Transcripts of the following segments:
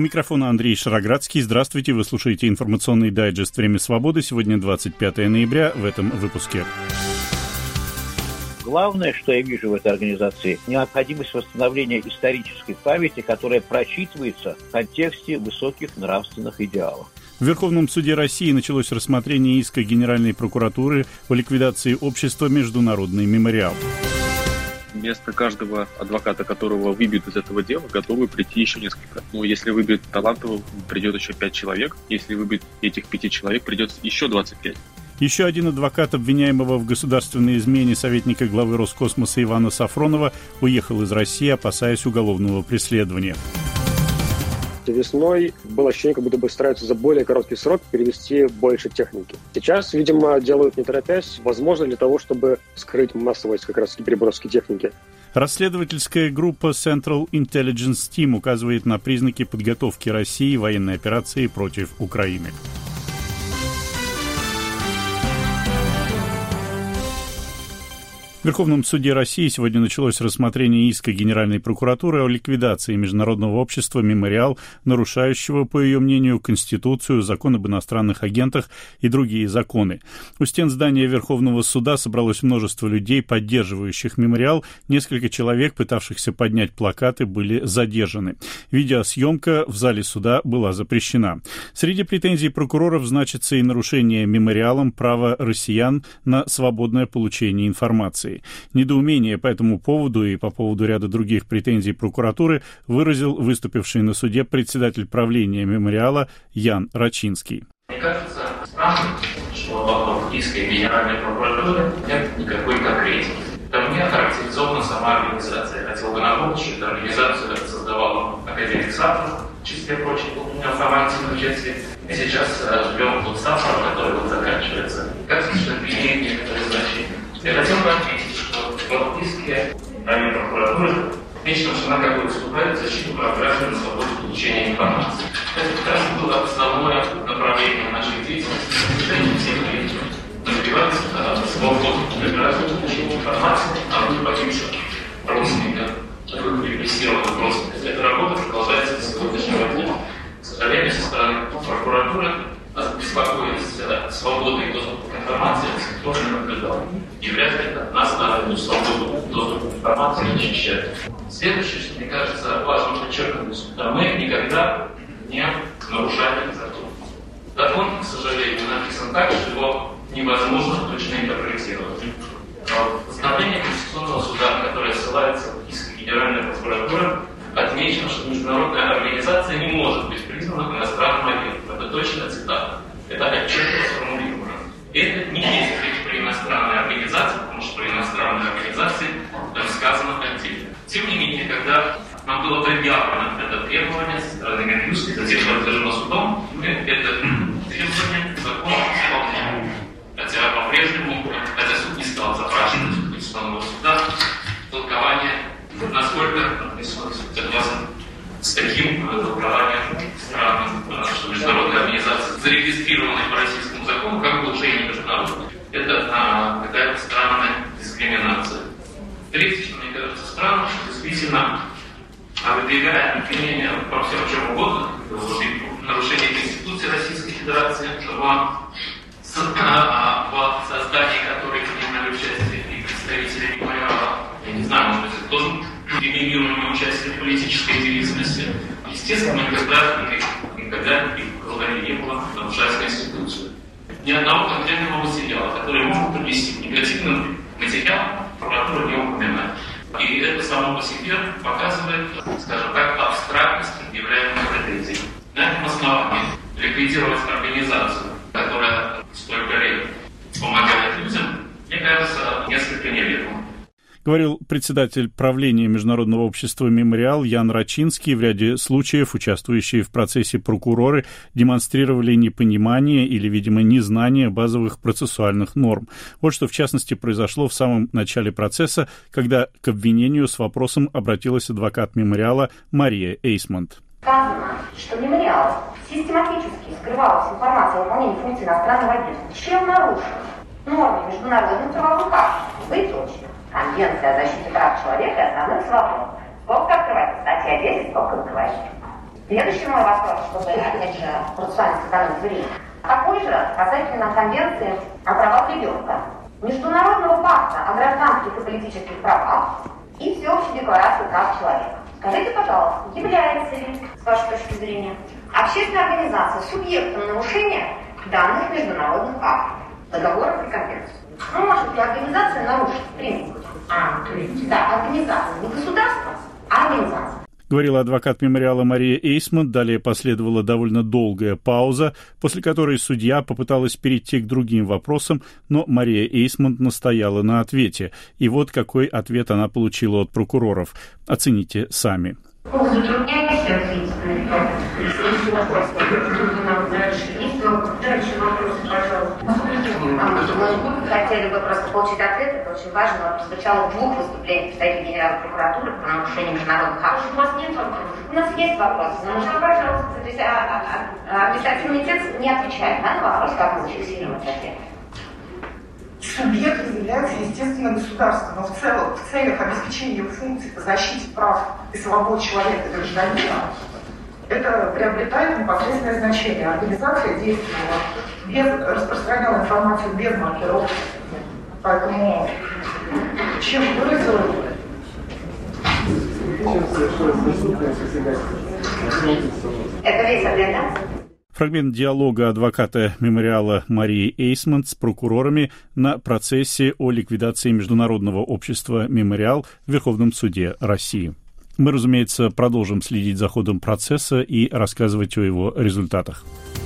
микрофона Андрей Шароградский. Здравствуйте, вы слушаете информационный дайджест «Время свободы». Сегодня 25 ноября. В этом выпуске. Главное, что я вижу в этой организации, необходимость восстановления исторической памяти, которая прочитывается в контексте высоких нравственных идеалов. В Верховном суде России началось рассмотрение иска Генеральной прокуратуры о ликвидации общества «Международный мемориал». Вместо каждого адвоката, которого выбьют из этого дела, готовы прийти еще несколько. Если выбьют талантливого, придет еще 5 человек. Если выбьют этих 5 человек, придет еще 25. Еще один адвокат обвиняемого в государственной измене советника главы Роскосмоса Ивана Сафронова уехал из России, опасаясь уголовного преследования. Весной было ощущение, как будто бы стараются за более короткий срок перевести больше техники. Сейчас, видимо, делают не торопясь, возможно, для того, чтобы скрыть массовость как раз переброски техники. Расследовательская группа Central Intelligence Team указывает на признаки подготовки России военной операции против Украины. В Верховном суде России сегодня началось рассмотрение иска Генеральной прокуратуры о ликвидации Международного общества «Мемориал», нарушающего, по ее мнению, Конституцию, закон об иностранных агентах и другие законы. У стен здания Верховного суда собралось множество людей, поддерживающих «Мемориал». Несколько человек, пытавшихся поднять плакаты, были задержаны. Видеосъемка в зале суда была запрещена. Среди претензий прокуроров значится и нарушение «Мемориалом» права россиян на свободное получение информации. Недоумение по этому поводу и по поводу ряда других претензий прокуратуры выразил выступивший на суде председатель правления «Мемориала» Ян Рачинский. Мне кажется странным, что вокруг иска Генеральной прокуратуры нет никакой конкретики. Там не характеризована сама организация. Я хотел бы напомнить, что эту организацию создавал академик Сафронов, в числе прочих, в формате участия. И сейчас живем в тот Сафронов, который заканчивается. Как слышно, имеет некоторое значение. Я хотел бы отметить, что в иске Генеральной прокуратуры вечно она как бы выступает в защиту прав граждан на свободу получения информации. Это как раз было основное направление нашей деятельности, движение всех людей. Добиваться свободы для граждан получения информации о погибших родственниках, репрессированных родственниках. Эта работа продолжается до сегодняшнего дня. К сожалению, со стороны прокуратуры беспокоить свободный доступ к информации тоже не наблюдал. И вряд ли нас на эту свободу доступа к информации защищает. Следующее, что мне кажется важно подчеркнуть, мы никогда не нарушали закон. Закон, к сожалению, написан так, что его невозможно точно интерпретировать. Постановление Конституционного суда, которое ссылается в иск Генеральной прокуратуры, отмечено, что международная организация не может быть признана иностранным агентом. Это точно цитата. Это отчетливо сформулировано. И это не есть речь про иностранные организации, потому что про иностранные организации там сказано отдельно. Тем не менее, когда нам было предъявлено это требование со стороны Минюста, затем подтверждено судом, мы это требование закона исполняем. Хотя по-прежнему, суд не стал запрашивать у Конституционного суда толкование, насколько согласен с таким толкованием странным, что международная организация, зарегистрированная по российскому закону, как бы уже и не международная. Это какая-то странная дискриминация. Третье, что мне кажется странным, что действительно выдвигает обвинения во всем чем угодно, нарушение Конституции Российской Федерации, в создании которой принимали участие и представители мемориала. Я не знаю, может быть, это тоже премиирование участия в политической деятельности. Естественно, никогда не было нарушать Конституцию. Ни одного конкретного материала, который может привести к негативным материалам, прокуратура не упоминает. И это само по себе показывает, скажем так, абстрактность предъявляемых претензий. На этом основании ликвидировать организацию, которая столько лет помогает людям, мне кажется, несколько неверно. Говорил председатель правления Международного общества «Мемориал» Ян Рачинский. В ряде случаев участвующие в процессе прокуроры демонстрировали непонимание или, видимо, незнание базовых процессуальных норм. Вот что, в частности, произошло в самом начале процесса, когда к обвинению с вопросом обратилась адвокат «Мемориала» Мария Эйсмонт. Сказано, что «Мемориал» систематически скрывалась информация о выполнении функций иностранного агентства. Чем нарушено? Нормы международных правовых актов. Вы точно. Конвенция о защите прав человека и основных свобод. Сколько открывается статья 10, сколько открывается. Следующий мой вопрос, чтобы, опять же, процессуально сэкономить время. Такой же касательно Конвенции о правах ребенка, Международного пакта о гражданских и политических правах и Всеобщей декларации прав человека. Скажите, пожалуйста, является ли, с вашей точки зрения, общественная организация субъектом нарушения данных международных актов, договоров и конвенций? Ну, может ли организация нарушить принцип? То есть, да, организация, не государство, а организация. Говорила адвокат мемориала Мария Эйсмонт. Далее последовала довольно долгая пауза, после которой судья попыталась перейти к другим вопросам, но Мария Эйсмонт настояла на ответе. И вот какой ответ она получила от прокуроров. Оцените сами. Затрудняюсь ответить на это. Если вопрос, дальше вопросы, пожалуйста. Мы хотели бы просто получить ответ, это очень важно. Он прозвучал в 2 выступлениях представителей Генеральной прокуратуры по нарушению международных актов. У вас нет вопросов? У нас есть вопросы, но пожалуйста. То есть административный текст не отвечает на вопрос, как мы зафиксируем этот ответ. Субъект является, естественно, государством, но в целях обеспечения функций по защите прав и свобод человека и гражданина это приобретает непосредственное значение. Организация действовала, распространяла информацию без маркировки. Поэтому чем выразила... Это весь ответ, да? Фрагмент диалога адвоката мемориала Марии Эйсмонт с прокурорами на процессе о ликвидации Международного общества «Мемориал» в Верховном суде России. Мы, разумеется, продолжим следить за ходом процесса и рассказывать о его результатах.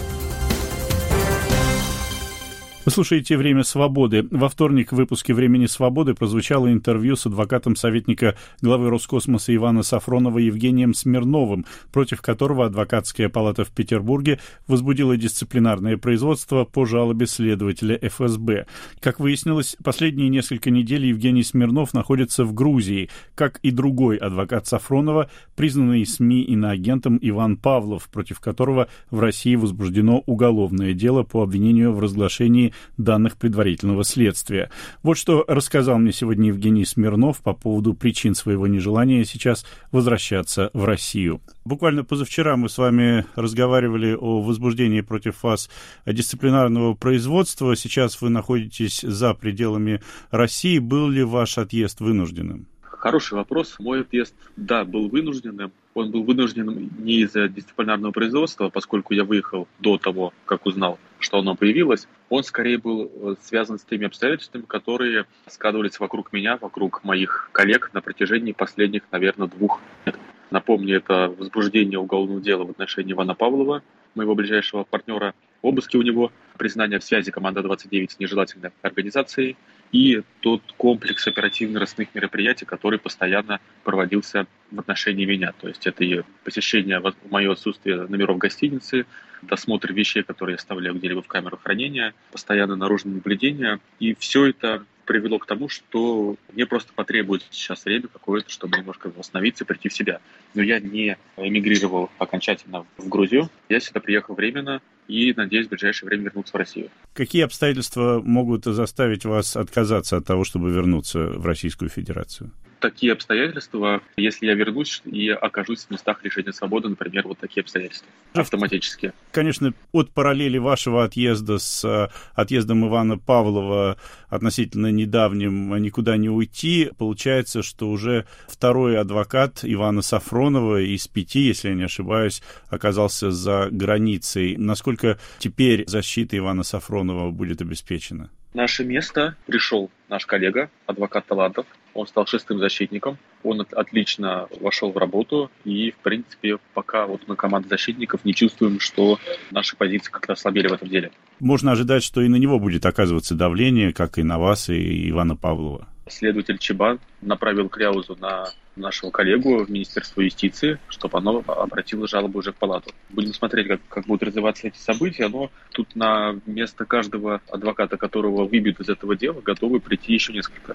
Вы слушаете «Время свободы». Во вторник в выпуске «Времени свободы» прозвучало интервью с адвокатом советника главы Роскосмоса Ивана Сафронова Евгением Смирновым, против которого адвокатская палата в Петербурге возбудила дисциплинарное производство по жалобе следователя ФСБ. Как выяснилось, последние несколько недель Евгений Смирнов находится в Грузии, как и другой адвокат Сафронова, признанный СМИ иноагентом Иван Павлов, против которого в России возбуждено уголовное дело по обвинению в разглашении данных предварительного следствия. Вот что рассказал мне сегодня Евгений Смирнов по поводу причин своего нежелания сейчас возвращаться в Россию. Буквально позавчера мы с вами разговаривали о возбуждении против вас дисциплинарного производства. Сейчас вы находитесь за пределами России. Был ли ваш отъезд вынужденным? Хороший вопрос. Мой отъезд, да, был вынужденным. Он был вынужденным не из-за дисциплинарного производства, поскольку я выехал до того, как узнал, что оно появилось. Он скорее был связан с теми обстоятельствами, которые складывались вокруг меня, вокруг моих коллег на протяжении последних, наверное, 2 лет. Напомню, это возбуждение уголовного дела в отношении Ивана Павлова, моего ближайшего партнера, обыски у него, признание в связи «Команда-29» с нежелательной организацией и тот комплекс оперативно-розыскных мероприятий, который постоянно проводился в отношении меня. То есть это и посещение в мое отсутствие номеров гостиницы, досмотр вещей, которые я оставляю где-либо в камеру хранения, постоянное наружное наблюдение. И все это привело к тому, что мне просто потребуется сейчас время какое-то, чтобы немножко восстановиться, прийти в себя. Но я не эмигрировал окончательно в Грузию. Я сюда приехал временно и надеюсь в ближайшее время вернуться в Россию. Какие обстоятельства могут заставить вас отказаться от того, чтобы вернуться в Российскую Федерацию? Такие обстоятельства, если я вернусь и окажусь в местах лишения свободы, например, вот такие обстоятельства, автоматически. Конечно, от параллели вашего отъезда с отъездом Ивана Павлова относительно недавним никуда не уйти. Получается, что уже второй адвокат Ивана Сафронова из 5, если я не ошибаюсь, оказался за границей. Насколько теперь защита Ивана Сафронова будет обеспечена? Наше место пришел наш коллега, адвокат Талантов. Он стал 6-м защитником. Он отлично вошел в работу. И, в принципе, пока вот мы, команда защитников, не чувствуем, что наши позиции как-то ослабели в этом деле. Можно ожидать, что и на него будет оказываться давление, как и на вас, и Ивана Павлова. Следователь Чебан направил кляузу на нашего коллегу в Министерство юстиции, чтобы оно обратило жалобу уже в палату. Будем смотреть, как будут развиваться эти события, но тут на место каждого адвоката, которого выбьют из этого дела, готовы прийти еще несколько.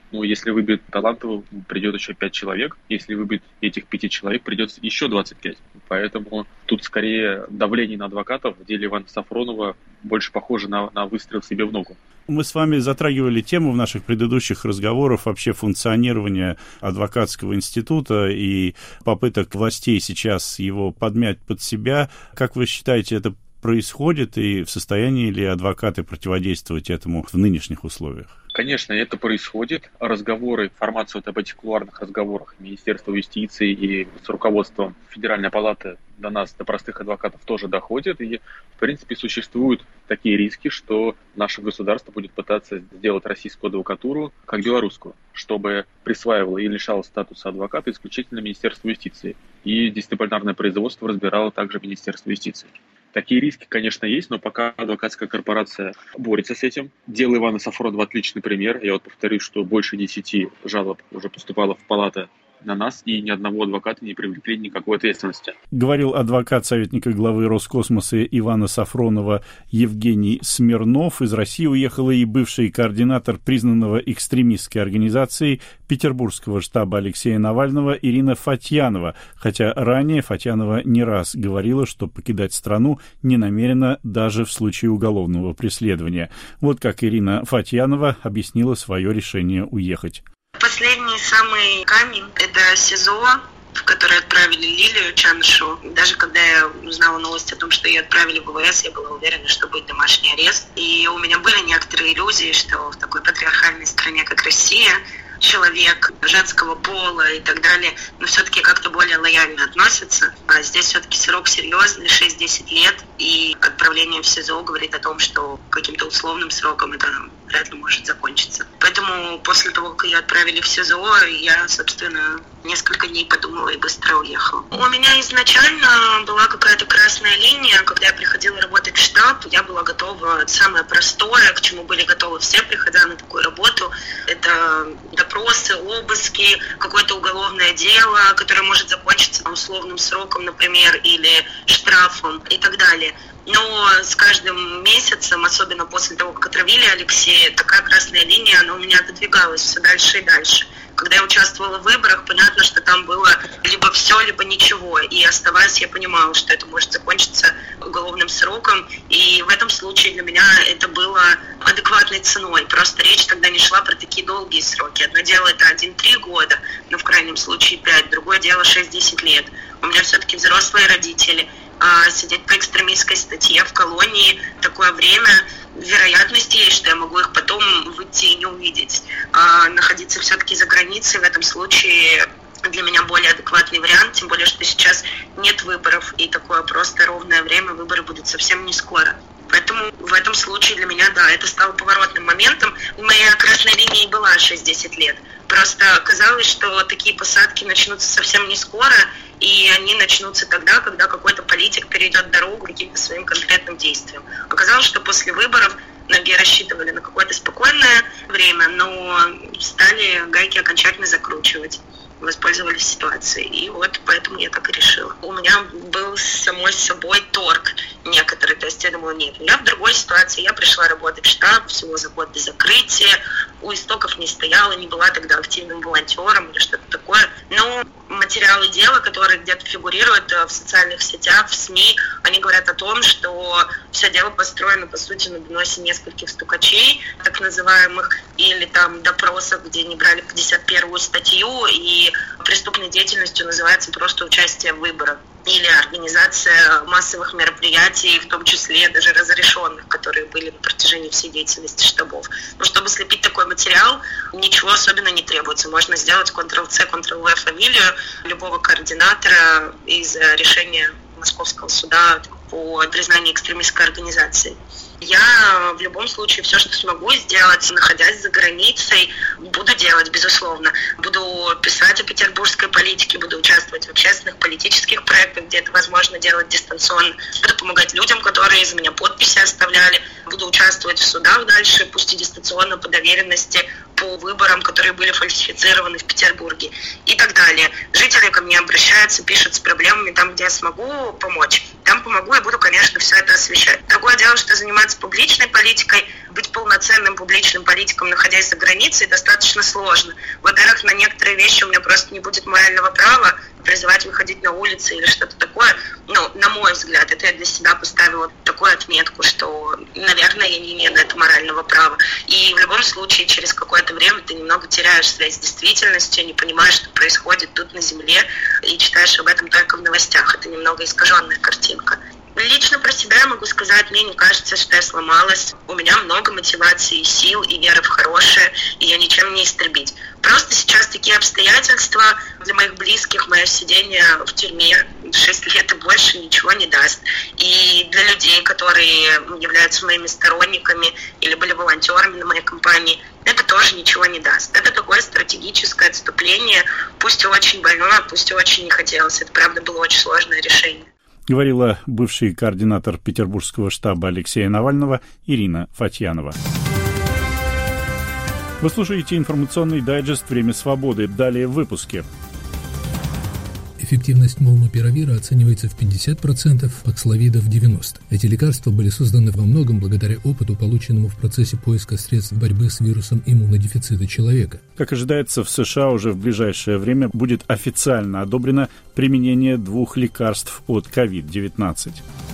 Ну, если выберет талантливого, придет еще 5 человек. Если выберет этих 5 человек, придется еще 25. Поэтому тут скорее давление на адвокатов в деле Ивана Сафронова больше похоже на выстрел себе в ногу. Мы с вами затрагивали тему в наших предыдущих разговорах вообще функционирования адвокатского института и попыток властей сейчас его подмять под себя. Как вы считаете, это происходит, и в состоянии ли адвокаты противодействовать этому в нынешних условиях? Конечно, это происходит. Разговоры, информация об этих кулуарных разговорах Министерства юстиции и с руководством Федеральной палаты до нас, до простых адвокатов, тоже доходят. И, в принципе, существуют такие риски, что наше государство будет пытаться сделать российскую адвокатуру как белорусскую, чтобы присваивало и лишало статуса адвоката исключительно Министерство юстиции. И дисциплинарное производство разбирало также Министерство юстиции. Такие риски, конечно, есть, но пока адвокатская корпорация борется с этим. Дело Ивана Сафронова отличный пример. Я повторюсь, что больше 10 жалоб уже поступало в палаты на нас, и ни одного адвоката не привлекли никакой ответственности. Говорил адвокат советника главы Роскосмоса Ивана Сафронова Евгений Смирнов. Из России уехала и бывший координатор признанного экстремистской организации петербургского штаба Алексея Навального Ирина Фатьянова, хотя ранее Фатьянова не раз говорила, что покидать страну не намерена даже в случае уголовного преследования. Вот как Ирина Фатьянова объяснила свое решение уехать. Последний самый камень – это СИЗО, в которое отправили Лилию Чанышеву. Даже когда я узнала новость о том, что ее отправили в ВВС, я была уверена, что будет домашний арест. И у меня были некоторые иллюзии, что в такой патриархальной стране, как Россия, человек женского пола и так далее, но все-таки как-то более лояльно относятся. А здесь все-таки срок серьезный, 6-10 лет, и отправление в СИЗО говорит о том, что каким-то условным сроком это вряд ли может закончиться. Поэтому после того, как ее отправили в СИЗО, я, собственно, несколько дней подумала и быстро уехала. У меня изначально была какая-то красная линия. Когда я приходила работать в штаб, я была готова самое простое, к чему были готовы все, приходя на такую работу. Это допросы, обыски, какое-то уголовное дело, которое может закончиться условным сроком, например, или штрафом и так далее. Но с каждым месяцем, особенно после того, как отравили Алексея, такая красная линия, она у меня отодвигалась все дальше и дальше. Когда я участвовала в выборах, понятно, что там было либо все, либо ничего. И оставаясь, я понимала, что это может закончиться уголовным сроком. И в этом случае для меня это было адекватной ценой. Просто речь тогда не шла про такие долгие сроки. Одно дело это 1-3 года, но в крайнем случае 5. Другое дело 6-10 лет. У меня все-таки взрослые родители. Сидеть по экстремистской статье в колонии такое время, вероятность есть, что я могу их потом выйти и не увидеть. Находиться все-таки за границей в этом случае для меня более адекватный вариант, тем более, что сейчас нет выборов, и такое просто ровное время, выборы будут совсем не скоро. Поэтому в этом случае для меня, да, это стало поворотным моментом. Моя красная линия и была 6-10 лет. Просто оказалось, что такие посадки начнутся совсем не скоро, и они начнутся тогда, когда какой-то политик перейдет дорогу каким-то своим конкретным действиям. Оказалось, что после выборов многие рассчитывали на какое-то спокойное время, но стали гайки окончательно закручивать. Воспользовались ситуацией. И вот поэтому я так и решила. У меня был с самой собой торг некоторый. То есть я думала, нет, я в другой ситуации. Я пришла работать в штаб всего за год до закрытия. У истоков не стояла, не была тогда активным волонтером или что-то такое. Но материалы дела, которые где-то фигурируют в социальных сетях, в СМИ, они говорят о том, что все дело построено, по сути, на доносе нескольких стукачей, так называемых, или там допросов, где они брали 51-ю статью, и преступной деятельностью называется просто участие в выборах или организация массовых мероприятий, в том числе даже разрешенных, которые были на протяжении всей деятельности штабов. Но чтобы слепить такой материал, ничего особенно не требуется. Можно сделать Ctrl-C, Ctrl-V фамилию любого координатора из решения Московского суда по признанию экстремистской организации. Я в любом случае все, что смогу сделать, находясь за границей, буду делать, безусловно. Буду писать о петербургской политике, буду участвовать в общественных политических проектах, где это возможно делать дистанционно. Буду помогать людям, которые за меня подписи оставляли. Буду участвовать в судах дальше, пусть и дистанционно по доверенности, по выборам, которые были фальсифицированы в Петербурге и так далее. Жители ко мне обращаются, пишут с проблемами там, где я смогу помочь. Там помогу и буду, конечно, все это освещать. Другое дело, что заниматься публичной политикой быть полноценным публичным политиком, находясь за границей, достаточно сложно. Во-первых, на некоторые вещи у меня просто не будет морального права призывать выходить на улицы или что-то такое. На мой взгляд, это я для себя поставила такую отметку, что, наверное, я не имею на это морального права. И в любом случае, через какое-то время ты немного теряешь связь с действительностью, не понимаешь, что происходит тут на земле, и читаешь об этом только в новостях. Это немного искаженная картинка. Лично про себя я могу сказать, мне не кажется, что я сломалась. У меня много мотивации, сил и веры в хорошее, и я ничем не истребить. Просто сейчас такие обстоятельства для моих близких, мое сидение в тюрьме 6 лет и больше ничего не даст. И для людей, которые являются моими сторонниками или были волонтерами на моей кампании, это тоже ничего не даст. Это такое стратегическое отступление, пусть и очень больное, пусть и очень не хотелось. Это, правда, было очень сложное решение. Говорила бывший координатор петербургского штаба Алексея Навального Ирина Фатьянова. Вы слушаете информационный дайджест «Время свободы». Далее в выпуске. Эффективность молнупиравира оценивается в 50%, паксловида в 90%. Эти лекарства были созданы во многом благодаря опыту, полученному в процессе поиска средств борьбы с вирусом иммунодефицита человека. Как ожидается, в США уже в ближайшее время будет официально одобрено применение 2 лекарств от COVID-19.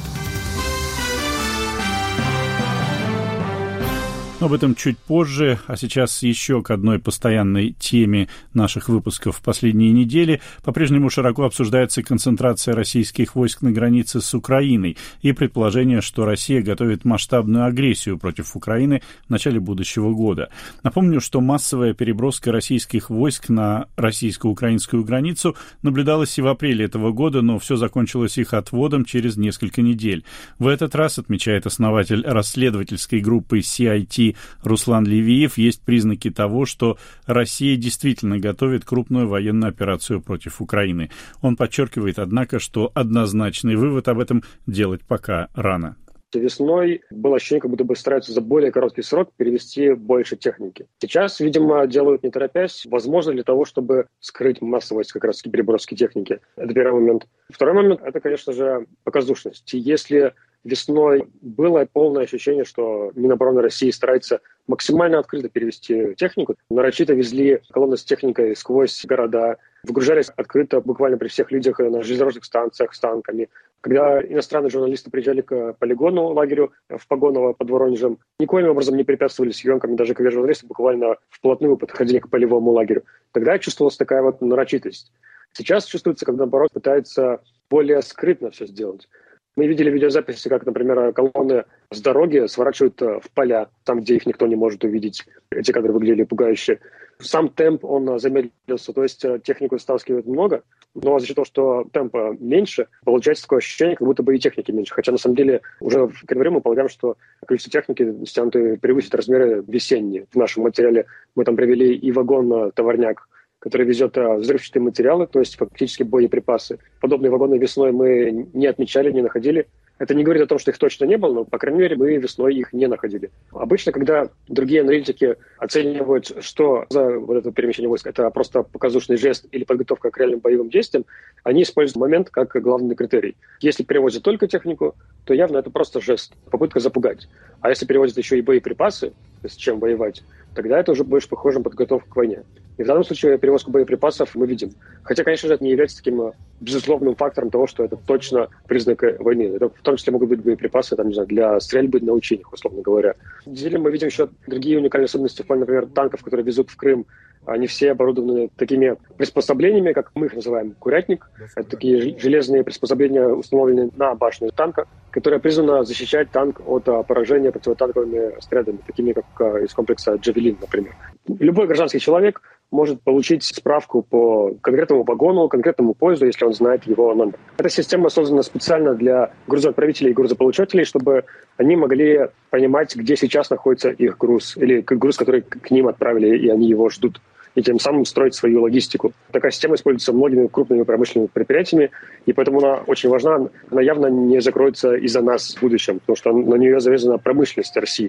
Но об этом чуть позже, а сейчас еще к одной постоянной теме наших выпусков в последние недели. По-прежнему широко обсуждается концентрация российских войск на границе с Украиной и предположение, что Россия готовит масштабную агрессию против Украины в начале будущего года. Напомню, что массовая переброска российских войск на российско-украинскую границу наблюдалась и в апреле этого года, но все закончилось их отводом через несколько недель. В этот раз, отмечает основатель расследовательской группы CIT Руслан Левиев, есть признаки того, что Россия действительно готовит крупную военную операцию против Украины. Он подчеркивает, однако, что однозначный вывод об этом делать пока рано. Весной было ощущение, как будто бы стараются за более короткий срок перевести больше техники. Сейчас, видимо, делают не торопясь, возможно, для того, чтобы скрыть массовость как раз-таки переброски техники. Это первый момент. Второй момент – это, конечно же, показушность. Если весной было полное ощущение, что Минобороны России старается максимально открыто перевести технику. Нарочито везли колонны с техникой сквозь города, выгружались открыто буквально при всех людях на железнодорожных станциях с танками. Когда иностранные журналисты приезжали к полигону лагерю в Погоново под Воронежем, никоим образом не препятствовали съемкам, даже когда журналисты буквально вплотную подходили к полевому лагерю. Тогда чувствовалась такая вот нарочитость. Сейчас чувствуется, когда, наоборот, пытается более скрытно все сделать. Мы видели видеозаписи, как, например, колонны с дороги сворачивают в поля, там, где их никто не может увидеть. Эти кадры выглядели пугающе. Сам темп, он замедлился, то есть технику стаскивают много, но за счет того, что темпа меньше, получается такое ощущение, как будто бы и техники меньше. Хотя, на самом деле, уже в январе мы полагаем, что количество техники стянутой превысит размеры весенние. В нашем материале мы там привели и вагон-товарняк, который везет взрывчатые материалы, то есть фактически боеприпасы. Подобные вагоны весной мы не отмечали, не находили. Это не говорит о том, что их точно не было, но, по крайней мере, мы весной их не находили. Обычно, когда другие аналитики оценивают, что за вот это перемещение войск, это просто показушный жест или подготовка к реальным боевым действиям, они используют момент как главный критерий. Если перевозят только технику, то явно это просто жест, попытка запугать. А если перевозят еще и боеприпасы, с чем воевать, тогда это уже больше похоже на подготовку к войне. И в данном случае перевозку боеприпасов мы видим. Хотя, конечно же, это не является таким безусловным фактором того, что это точно признак войны. Это в том числе могут быть боеприпасы, там, не знаю, для стрельбы на учениях, условно говоря. На деле мы видим еще другие уникальные особенности в плане, например, танков, которые везут в Крым. Они все оборудованы такими приспособлениями, как мы их называем, курятник. Это такие железные приспособления, установленные на башне танка, которые призваны защищать танк от поражения противотанковыми снарядами, такими как из комплекса «Джавелин», например. Любой гражданский человек может получить справку по конкретному вагону, конкретному поезду, если он знает его номер. Эта система создана специально для грузоотправителей и грузополучателей, чтобы они могли понимать, где сейчас находится их груз, или груз, который к ним отправили, и они его ждут, и тем самым строить свою логистику. Такая система используется многими крупными промышленными предприятиями, и поэтому она очень важна. Она явно не закроется из-за нас в будущем, потому что на нее завязана промышленность России.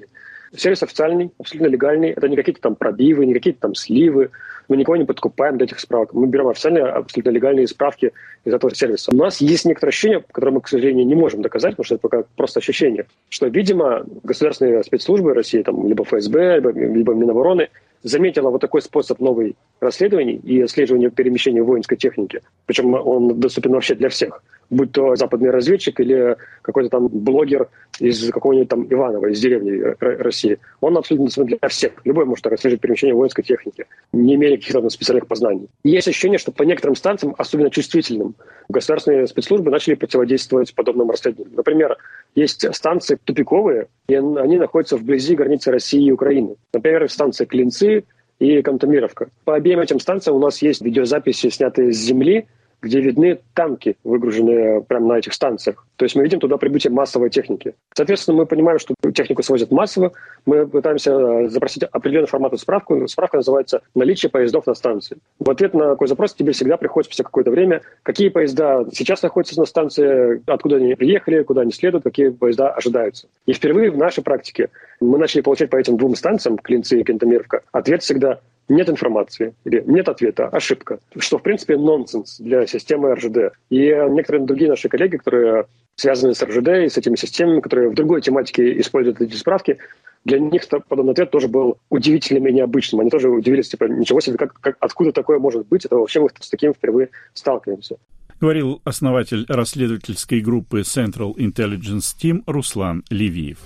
Сервис официальный, абсолютно легальный. Это не какие-то там пробивы, не какие-то там сливы. Мы никого не подкупаем для этих справок. Мы берем официальные, абсолютно легальные справки из этого сервиса. У нас есть некоторые ощущения, которые мы, к сожалению, не можем доказать, потому что это пока просто ощущение, что, видимо, государственные спецслужбы России, там, либо ФСБ, либо Минобороны, заметила вот такой способ новых расследований и отслеживания перемещения воинской техники. Причем он доступен вообще для всех. Будь то западный разведчик или какой-то там блогер из какого-нибудь там Иваново, из деревни России. Он абсолютно доступен для всех. Любой может отслеживать перемещение воинской техники, не имея каких-то там специальных познаний. И есть ощущение, что по некоторым станциям, особенно чувствительным, государственные спецслужбы начали противодействовать подобным расследованиям. Например, есть станции тупиковые, и они находятся вблизи границы России и Украины. Например, станция Клинцы и Кантемировка. По обеим этим станциям у нас есть видеозаписи, снятые с земли, где видны танки, выгруженные прямо на этих станциях. То есть мы видим туда прибытие массовой техники. Соответственно, мы понимаем, что технику свозят массово. Мы пытаемся запросить определенный формат справку. Справка называется «Наличие поездов на станции». В ответ на такой запрос тебе всегда приходит спустя какое-то время, какие поезда сейчас находятся на станции, откуда они приехали, куда они следуют, какие поезда ожидаются. И впервые в нашей практике мы начали получать по этим двум станциям, Клинцы и Кантемировка, ответ всегда «нет информации» или «нет ответа, ошибка», что, в принципе, нонсенс для системы РЖД. И некоторые другие наши коллеги, которые связаны с РЖД и с этими системами, которые в другой тематике используют эти справки, для них подобный ответ тоже был удивительным и необычным. Они тоже удивились, типа, ничего себе, откуда такое может быть, это вообще мы с таким впервые сталкиваемся. Говорил основатель расследовательской группы Central Intelligence Team Руслан Левиев.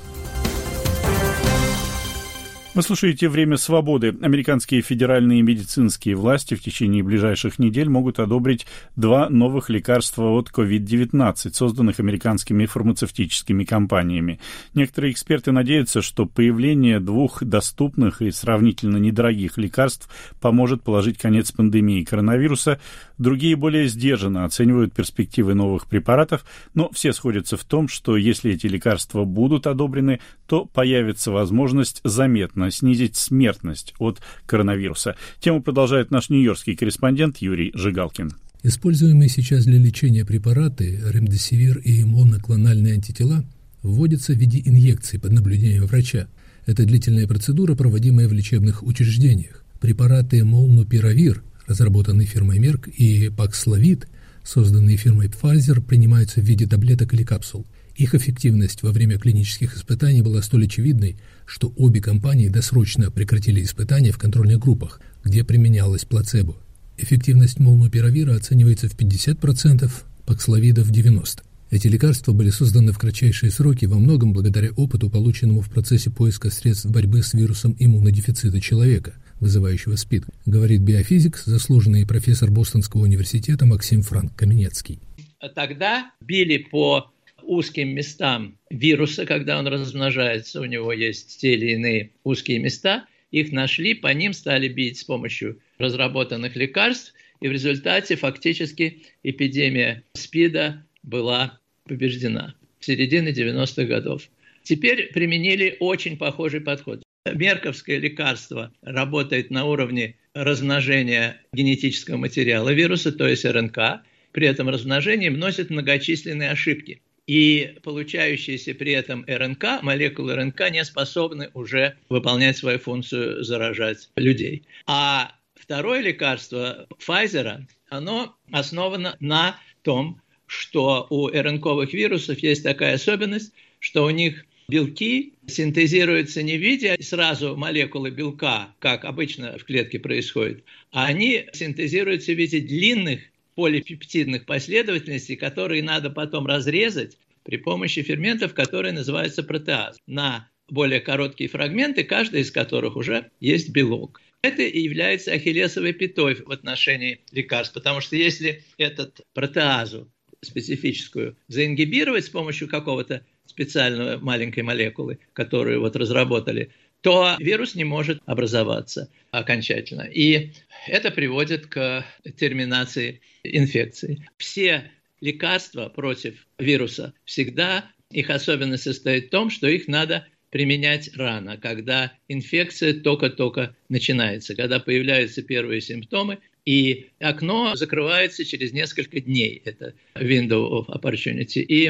Вы слушаете «Время свободы». Американские федеральные медицинские власти в течение ближайших недель могут одобрить 2 новых лекарства от COVID-19, созданных американскими фармацевтическими компаниями. Некоторые эксперты надеются, что появление 2 доступных и сравнительно недорогих лекарств поможет положить конец пандемии коронавируса. Другие более сдержанно оценивают перспективы новых препаратов, но все сходятся в том, что если эти лекарства будут одобрены, то появится возможность заметно снизить смертность от коронавируса. Тему продолжает наш нью-йоркский корреспондент Юрий Жигалкин. Используемые сейчас для лечения препараты ремдесивир и моноклональные антитела вводятся в виде инъекций под наблюдением врача. Это длительная процедура, проводимая в лечебных учреждениях. Препараты молнупиравир, разработанные фирмой Merck, и Paxlovid, созданные фирмой Pfizer, принимаются в виде таблеток или капсул. Их эффективность во время клинических испытаний была столь очевидной, что обе компании досрочно прекратили испытания в контрольных группах, где применялось плацебо. Эффективность молнупиравира оценивается в 50%, Paxlovid в 90%. Эти лекарства были созданы в кратчайшие сроки во многом благодаря опыту, полученному в процессе поиска средств борьбы с вирусом иммунодефицита человека, вызывающего СПИД, говорит биофизик, заслуженный профессор Бостонского университета Максим Франк Каменецкий. Тогда били по узким местам вируса, когда он размножается, у него есть те или иные узкие места, их нашли, по ним стали бить с помощью разработанных лекарств, и в результате фактически эпидемия СПИДа была побеждена в середине 90-х годов. Теперь применили очень похожий подход. Мерковское лекарство работает на уровне размножения генетического материала вируса, то есть РНК. При этом размножении вносит многочисленные ошибки. И получающиеся при этом РНК, молекулы РНК не способны уже выполнять свою функцию заражать людей. А второе лекарство Pfizer, оно основано на том, что у РНКовых вирусов есть такая особенность, что у них белки синтезируются не в виде сразу молекулы белка, как обычно в клетке происходит, а они синтезируются в виде длинных полипептидных последовательностей, которые надо потом разрезать при помощи ферментов, которые называются протеаз, на более короткие фрагменты, каждый из которых уже есть белок. Это и является ахиллесовой пятой в отношении лекарств, потому что если этот протеазу специфическую заингибировать с помощью какого-то специальной маленькой молекулы, которую разработали, то вирус не может образоваться окончательно. И это приводит к терминации инфекции. Все лекарства против вируса всегда, их особенность состоит в том, что их надо применять рано, когда инфекция только-только начинается, когда появляются первые симптомы, и окно закрывается через несколько дней. Это window of opportunity. И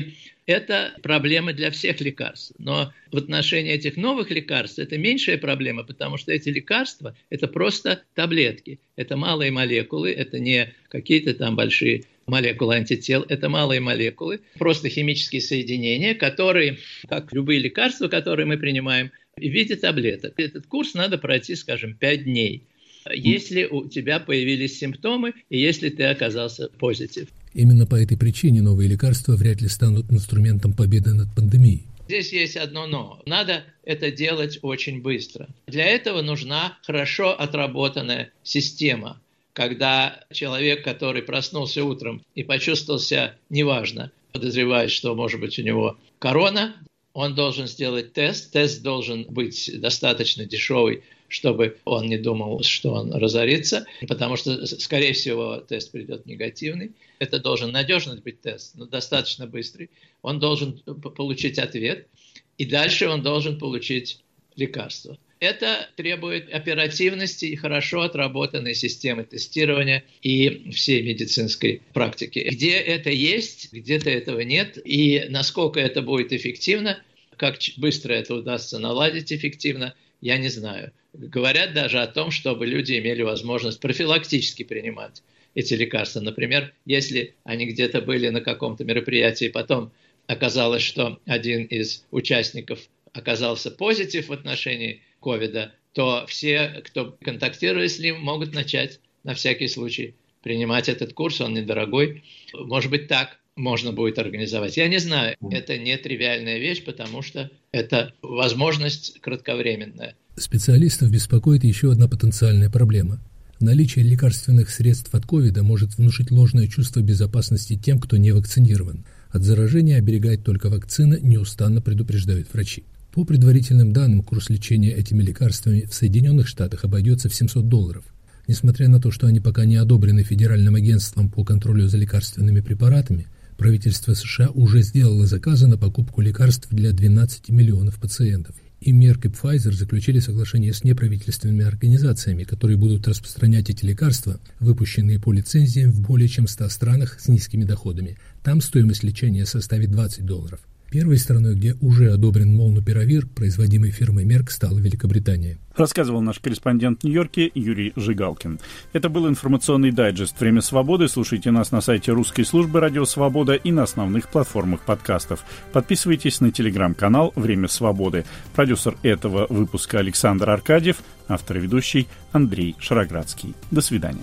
Это проблема для всех лекарств. Но в отношении этих новых лекарств это меньшая проблема, потому что эти лекарства – это просто таблетки. Это малые молекулы, это не какие-то там большие молекулы антител, это малые молекулы, просто химические соединения, которые, как любые лекарства, которые мы принимаем, в виде таблеток. Этот курс надо пройти, скажем, 5 дней. Если у тебя появились симптомы и если ты оказался позитив. Именно по этой причине новые лекарства вряд ли станут инструментом победы над пандемией. Здесь есть одно «но». Надо это делать очень быстро. Для этого нужна хорошо отработанная система. Когда человек, который проснулся утром и почувствовал себя неважно, подозревает, что, может быть, у него корона, он должен сделать тест. Тест должен быть достаточно дешевый, чтобы он не думал, что он разорится, потому что, скорее всего, тест придет негативный. Это должен надежный быть тест, но достаточно быстрый. Он должен получить ответ, и дальше он должен получить лекарство. Это требует оперативности и хорошо отработанной системы тестирования и всей медицинской практики. Где это есть, где-то этого нет, и насколько это будет эффективно, как быстро это удастся наладить эффективно, я не знаю. Говорят даже о том, чтобы люди имели возможность профилактически принимать эти лекарства. Например, если они где-то были на каком-то мероприятии, потом оказалось, что один из участников оказался позитив в отношении ковида, то все, кто контактировали с ним, могут начать на всякий случай принимать этот курс, он недорогой. Может быть, так можно будет организовать. Я не знаю, это не тривиальная вещь, потому что это возможность кратковременная. Специалистов беспокоит еще одна потенциальная проблема. Наличие лекарственных средств от ковида может внушить ложное чувство безопасности тем, кто не вакцинирован. От заражения оберегает только вакцина, неустанно предупреждают врачи. По предварительным данным, курс лечения этими лекарствами в Соединенных Штатах обойдется в $700. Несмотря на то, что они пока не одобрены Федеральным агентством по контролю за лекарственными препаратами, правительство США уже сделало заказы на покупку лекарств для 12 миллионов пациентов. И Merck и Pfizer заключили соглашение с неправительственными организациями, которые будут распространять эти лекарства, выпущенные по лицензиям в более чем 100 странах с низкими доходами. Там стоимость лечения составит $20. Первой страной, где уже одобрен молнупиравир, производимый фирмой Merck, стала Великобритания. Рассказывал наш корреспондент в Нью-Йорке Юрий Жигалкин. Это был информационный дайджест «Время свободы». Слушайте нас на сайте русской службы «Радио Свобода» и на основных платформах подкастов. Подписывайтесь на телеграм-канал «Время свободы». Продюсер этого выпуска Александр Аркадьев, автор и ведущий Андрей Шароградский. До свидания.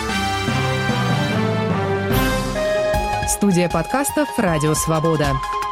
Студия подкастов «Радио Свобода».